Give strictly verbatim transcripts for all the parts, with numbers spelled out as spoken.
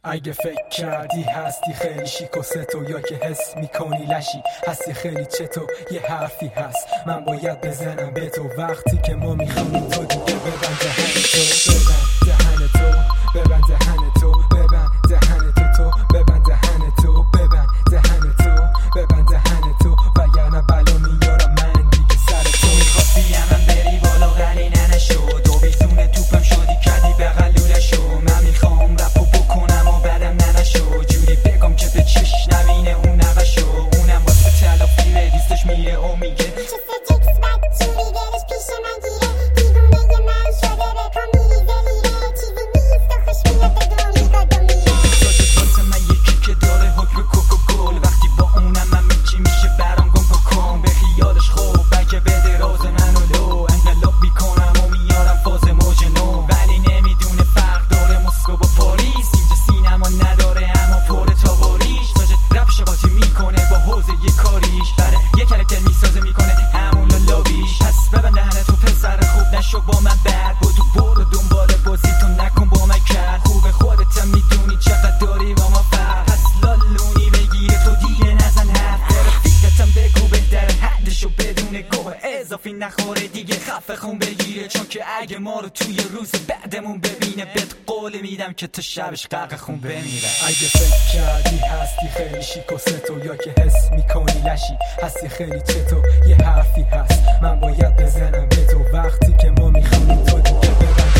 اگه فکر کردی هستی خیلی شیک و ستو، یا که حس میکنی لشی هستی خیلی چطور، یه حرفی هست من باید بزنم به تو. وقتی که ما میخوانیم تو دیگه ببند دهن تو، ببند دهن تو، ببند دهن تو، ببند دهن تو، تو ببند دهن تو، ببند دهن تو، ببند دهن تو، وگرنه بلا میارم من دیگه سر تو. میخواستی من بری بالا ولی ننشد، و بیزون توپم شدی کردی بغل لولشو. من میخوام رپو بکنم و بعدم ننشو، جوری بگم که به چش نبینه اون نقشو. اونم واسه تلافی ریزش میره و میگه چه سجکس بد جوری دلش پیش من گیره، دیوونه من شده بکن میریزه میره، چیزی نیست و خوش میاد بدون میگاد و میره. ساجت واسه من یکی که داره حکم کوکاکول، وقتی با اونم من میچی میشه برام گم بکن. به خیالش خوب بگه بده راز منو لو، انقلاب میکنم و میارم فاز موج نو. ولی نمیدونه فرق داره مسکو با پاریس، اینجا سینما نداره اما پر تاواریش. ساجت رپش قاطی میکنه با حوزه یه کاریش، بره یه کرکتر میسازه میکنه همون لابیش. پس ببند دهنه تو پسر خوب، نشو با من بد بودو، برو دنبال بازی تو نکن با من کرد. خوب خودتم میدونی چقدر داری با ما فرق، پس لالونی بگیره تو دیگه نزن حرف. بره فکرتم بگو بهتره حدشو بدون گوه اضافی نخوره دیگه خفه خون بگیره. چون که اگه ما رو توی روز بعدمون ببینه بهت قول میدم که تا شبش غرق خون بمیره. اگه فکر کردی هستی خیلی شیک و ستو، یا که حس میکنی لشی هستی خیلی چطور، یه حرفی هست من باید بزنم به تو. وقتی که ما میخوانیم تو دیگه ببند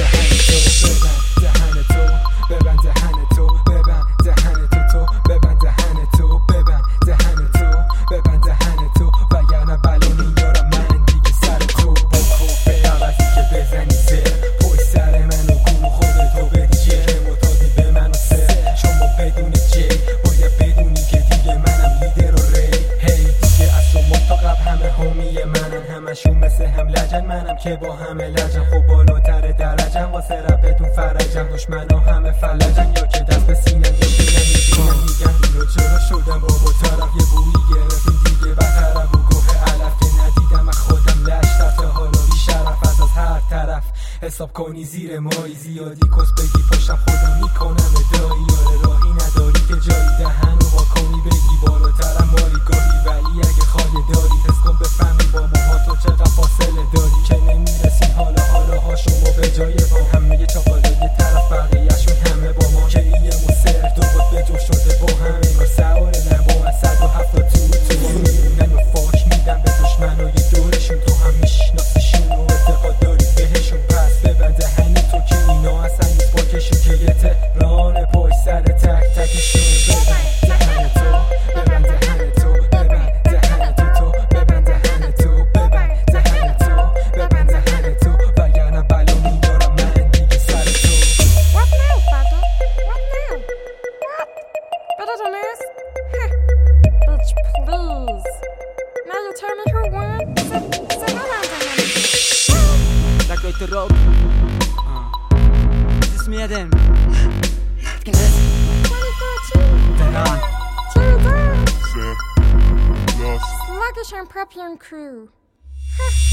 دهن تو، ببند دهن تو، ببند دهن تو، ببند دهن تو، تو ببند دهن تو، ببند دهن تو، ببند دهن تو، وگرنه بلا میارم من دیگه سر تو. با کفه عوضی که بزنی سر پشت سر منو گو خودتو بدی جه، متادی به منو سر شما بدون جه باید بدونی که دیگه منم لیدر و ری. هی دیگه از شما تا قبل همه همی منن، همشون مثل هم لجن، منم که با همه لجن. خب بالاتر درجم واسه ربتون فرجم، دشمنا همه فلجن یا که دست به سینم میشینم میبینم میگن اینو چرا شدم بابا طرف. یه بویی گرفتیم دیگه بدترم و گوه علف که ندیدم من خودم لش طرف، حالا بی شرف از از هر طرف حساب کنی زیر مایی. زیادی کس بگی پشتم خودم میکنم ادایی، آره راهی نداری که جایی دهن و با کنی بگی بالاترم مایی گاهی. ولی اگه خواهی داری حس کن بفهمی با ماها تو چقدر فاصله داری، که نمیرسی حالا حالا ها شما به جای ما. همه چاقالا یه طرف بقیه‌شون همه با ما، که یه موسر دو بود به جو شده با هم انگار سواره نبا من صد و هفتاد تو تو میرونن و فاش میدن به دشمنای دورشون. تو هم میشناسیشون و اعتقاد داری بهشون، پس ببند دهن تو که اینا اصلا نیست باکشون، که یه تهران پشت سر تک تکشون. ببند دهن تو، ببند دهن تو، ببند دهن تو، تو ببند دهن تو، ببند دهن تو، ببند دهن تو، وگرنه بلا میارم من دیگه سر تو. What now, father? What now? What? Better than this? Huh. Bitch, please. Now you tell me who won? Say, say no one than Like with the rope. Uh. This is me again. Fucking this. twenty-four two. Tehran. Two down. Set. Lost. Sluggish and Propion crew. Huh.